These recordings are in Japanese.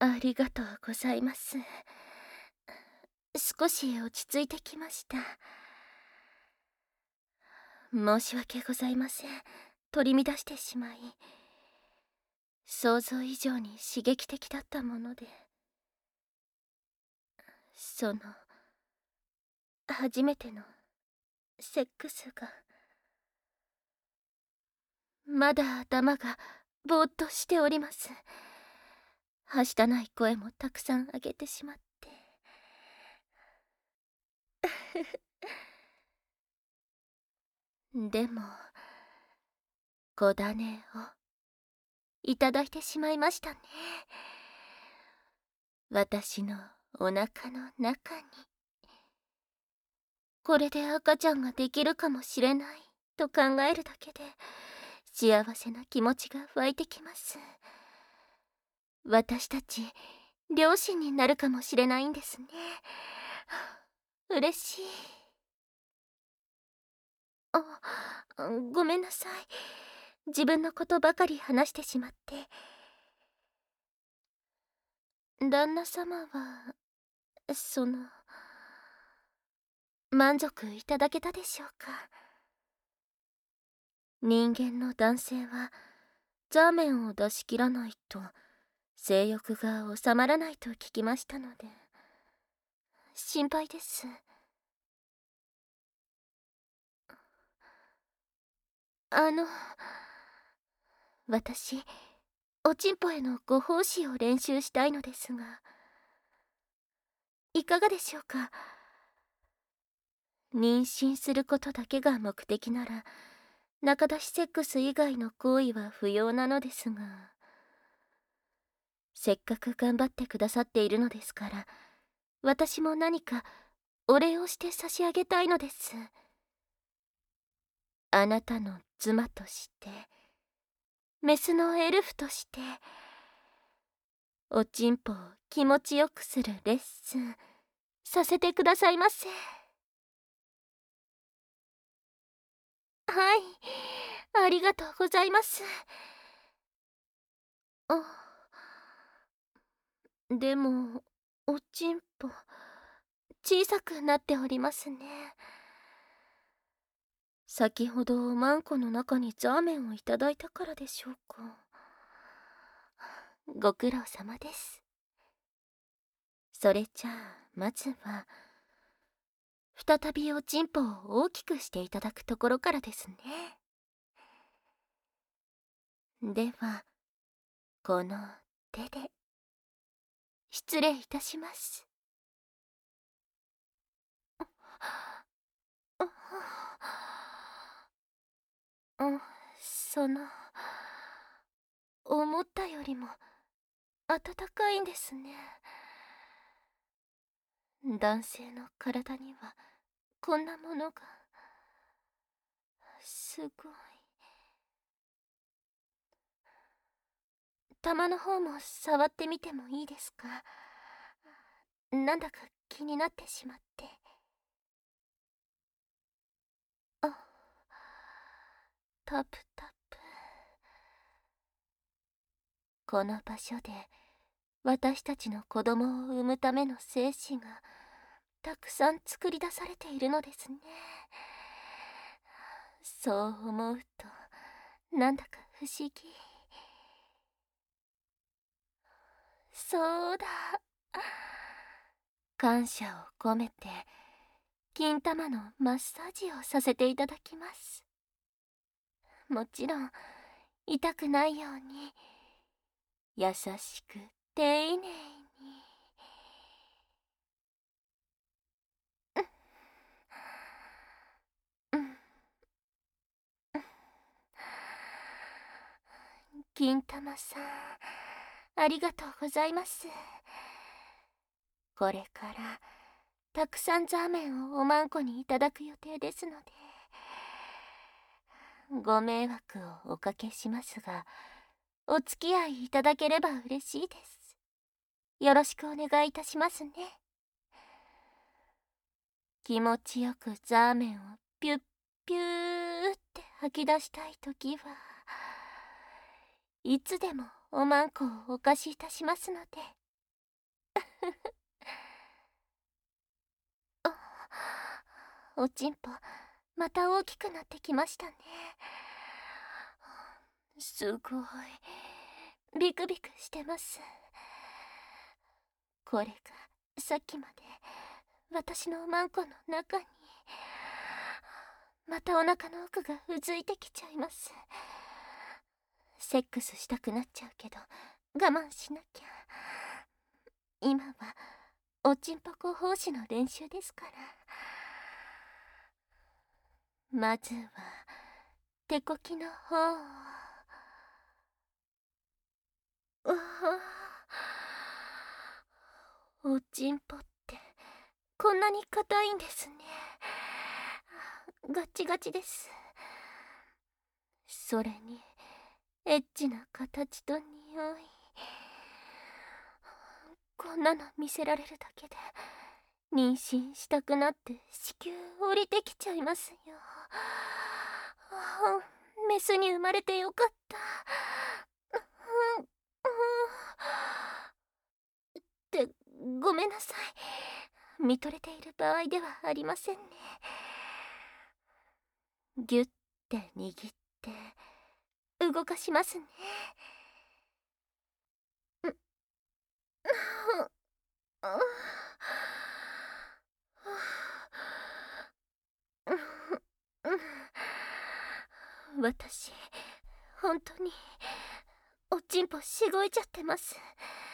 ありがとうございます。少し落ち着いてきました。申し訳ございません。取り乱してしまい、想像以上に刺激的だったもので、その、初めてのセックスが、まだ頭がぼーっとしております。はしたない声もたくさん上げてしまって。でも、ごだねをいただいてしまいましたね。私のお腹の中に。これで赤ちゃんができるかもしれないと考えるだけで幸せな気持ちが湧いてきます。私たち両親になるかもしれないんですね。嬉しい。ごめんなさい。自分のことばかり話してしまって。旦那様は満足いただけたでしょうか。人間の男性はザーメンを出し切らないと性欲が収まらないと聞きましたので心配です。あの私おちんぽへのご奉仕を練習したいのですがいかがでしょうか。妊娠することだけが目的なら仲出しセックス以外の行為は不要なのですが、せっかく頑張ってくださっているのですから私も何かお礼をして差し上げたいのです。あなたの妻としてメスのエルフとしておちんぽを気持ちよくするレッスンさせてくださいませ。はい、ありがとうございます。でもおちんぽ小さくなっておりますね。先ほどマンコの中にザーメンをいただいたからでしょうか。ご苦労様です。それじゃあまずは再びおちんぽを大きくしていただくところからですね。ではこの手で失礼いたします。うん、思ったよりも暖かいんですね。男性の体にはこんなものがすごい。玉の方も触ってみてもいいですか。なんだか気になってしまって。あ、タプタプ。この場所で私たちの子供を産むための精子がたくさん作り出されているのですね。そう思うとなんだか不思議。そうだ、感謝を込めて金玉のマッサージをさせていただきます。もちろん痛くないように優しく丁寧に。うん金玉さんありがとうございます。これからたくさんザーメンをおまんこにいただく予定ですのでご迷惑をおかけしますがお付き合いいただければ嬉しいです。よろしくお願いいたしますね。気持ちよくザーメンをピュッピューって吐き出したいときはいつでもおまんこをお貸しいたしますのでおちんぽまた大きくなってきましたね。すごいビクビクしてます。これがさっきまで私のマンコの中に、またお腹の奥がうずいてきちゃいます。セックスしたくなっちゃうけど我慢しなきゃ。今はおちんぽこ奉仕の練習ですから。まずは手こきの方を。うわあ、おちんぽってこんなに硬いんですね。ガチガチです。それにエッチな形と匂い、こんなの見せられるだけで妊娠したくなって子宮降りてきちゃいますよ。メスに生まれてよかった。ってごめんなさい、見とれている場合ではありませんね。ギュッて握って動かしますね。私本当におちんぽしごいちゃってます。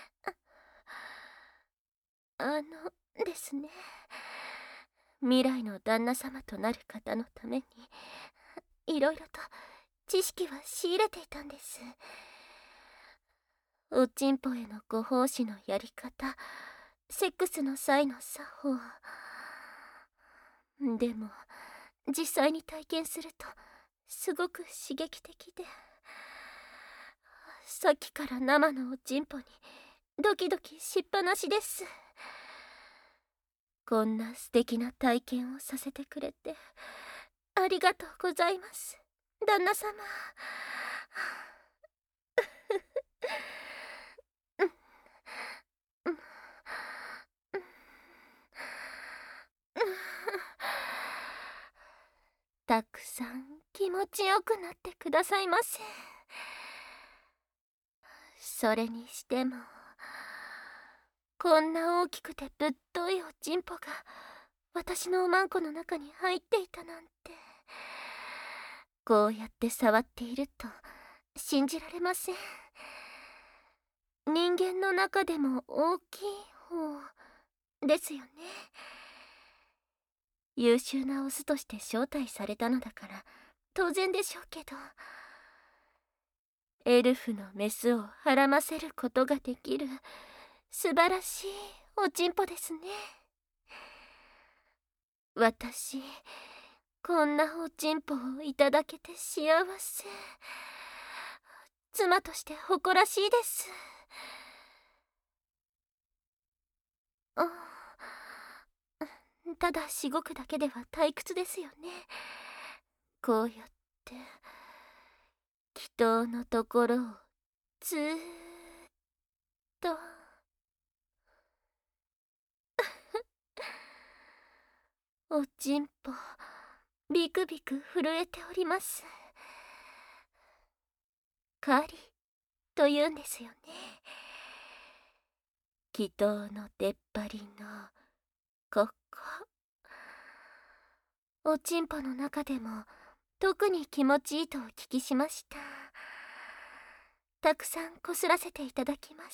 ですね、未来の旦那様となる方のためにいろいろと知識は仕入れていたんです。おちんぽへのご奉仕のやり方、セックスの際の作法。でも実際に体験するとすごく刺激的で、さっきから生のおちんぽにドキドキしっぱなしです。こんな素敵な体験をさせてくれてありがとうございます、旦那様。たくさん気持ちよくなってくださいませ。それにしてもこんな大きくてぶっといおちんぽが私のおまんこの中に入っていたなんて。こうやって触っていると信じられません。人間の中でも大きい方ですよね。優秀なオスとして招待されたのだから当然でしょうけど、エルフのメスをはらませることができる素晴らしいおちんぽですね。私こんなおちんぽをいただけて幸せ。妻として誇らしいです。ただしごくだけでは退屈ですよね。こうやって祈祷のところをずーっとおちんぽビクビク震えております。狩りと言うんですよね。祈祷の出っ張りのここ、おちんぽの中でも特に気持ちいいとお聞きしました。たくさんこすらせていただきます。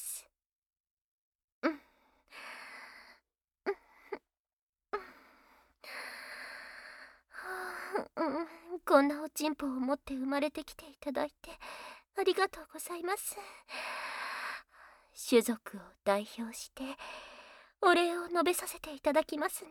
こんなおちんぽを持って生まれてきていただいてありがとうございます。種族を代表してお礼を述べさせていただきますね。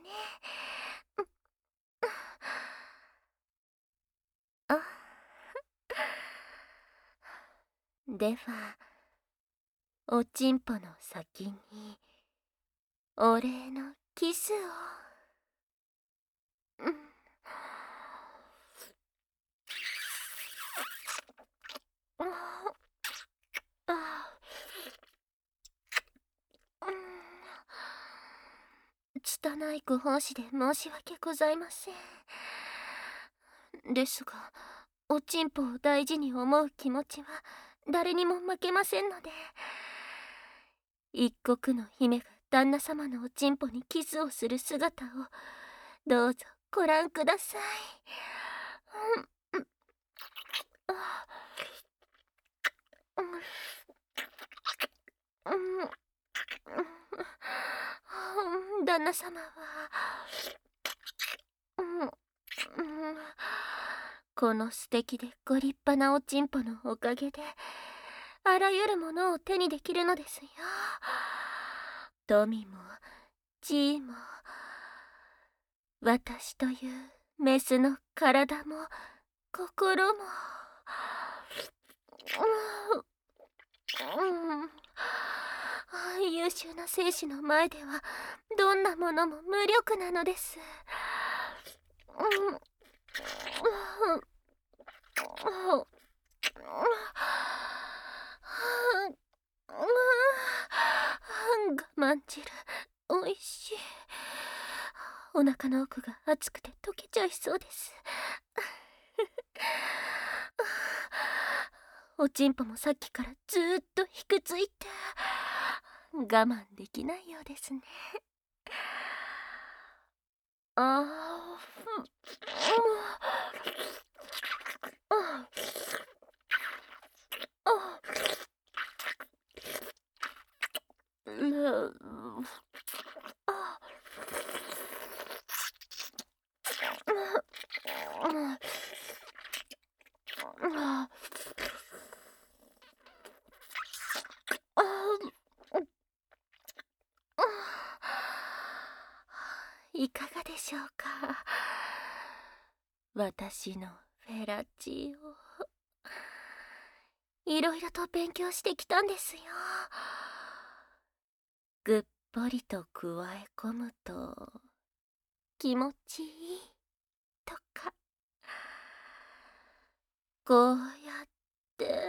ではおちんぽの先にお礼のキスを。 ないご奉仕で申し訳ございません。ですが、おちんぽを大事に思う気持ちは誰にも負けませんので、一国の姫が旦那様のおちんぽにキスをする姿をどうぞご覧ください。旦那様は、この素敵でご立派なおちんぽのおかげで、あらゆるものを手にできるのですよ。富も地位も、私というメスの体も心も、優秀な戦士の前ではどんなものも無力なのです。我慢汁おいしい。お腹の奥が熱くて溶けちゃいそうです。おちんぽもさっきからずーっとひくついて我慢できないようですね。いかがでしょうか、私のフェラチオ。いろいろと勉強してきたんですよ。ぐっぽりと加え込むと気持ちいいとか、こうやって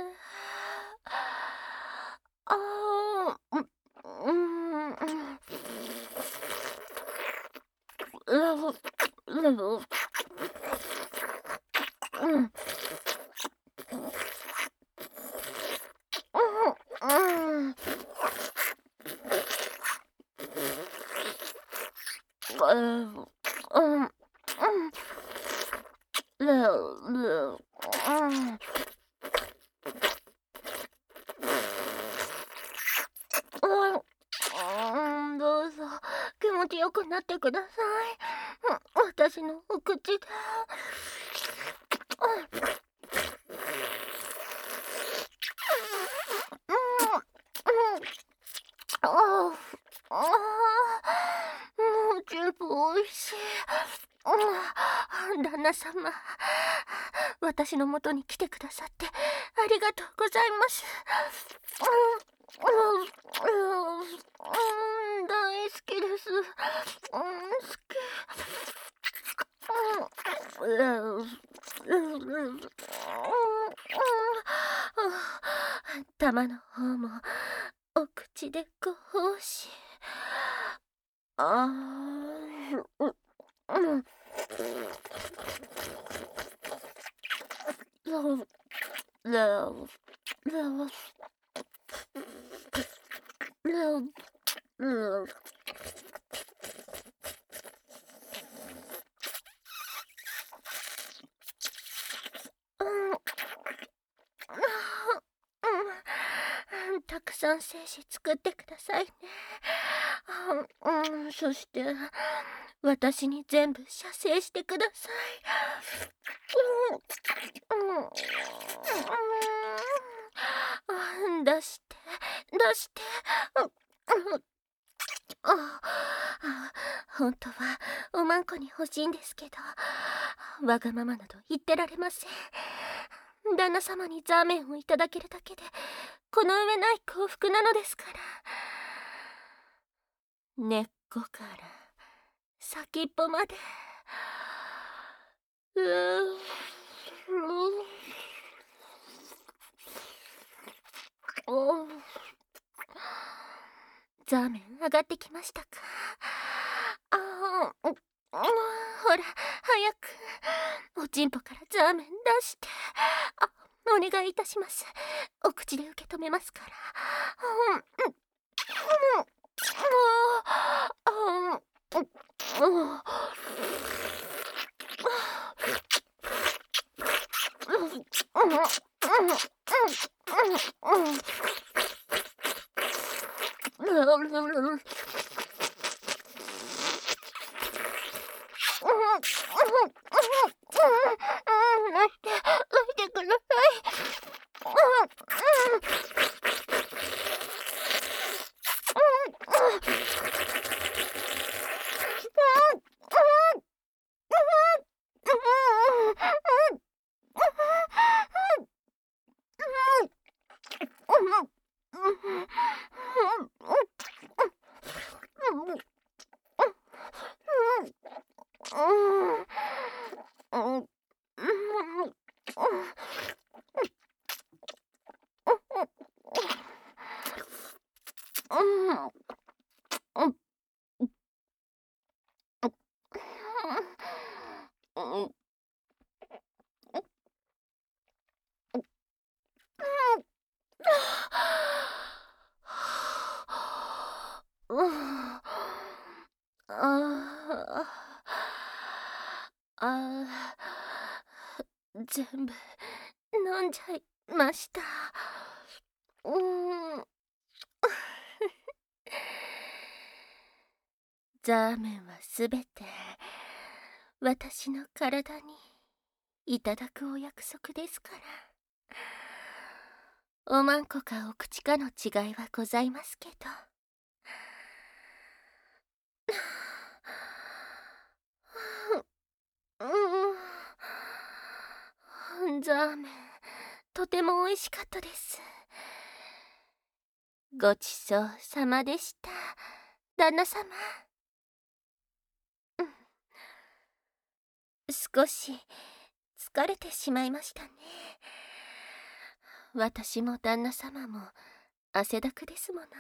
どうぞ気持ちよくなってください。私のお口で。もう全部おいしい。旦那様、私のもとに来てくださってありがとうございます。大好きです。好き。玉の方もお口でご奉仕。たくさん精子作ってくださいね。そして私に全部射精してください。出して出して。本当はおまんこに欲しいんですけど、わがままなど言ってられません。旦那様にザーメンをいただけるだけでこの上ない幸福なのですから。根っこから先っぽまで。ザーメン上がってきましたか。 ちんぽからザーメン出して。お願いいたします。お口で受け止めますから。泣いてくださ全部飲んじゃいました。ザーメンはすべて私の体にいただくお約束ですから。おまんこかお口かの違いはございますけど。ザーメンとても美味しかったです。ごちそうさまでした、旦那様。少し疲れてしまいましたね。私も旦那様も汗だくですもの。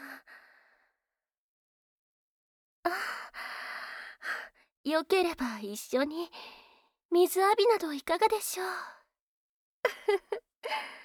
よければ一緒に水浴びなどいかがでしょう。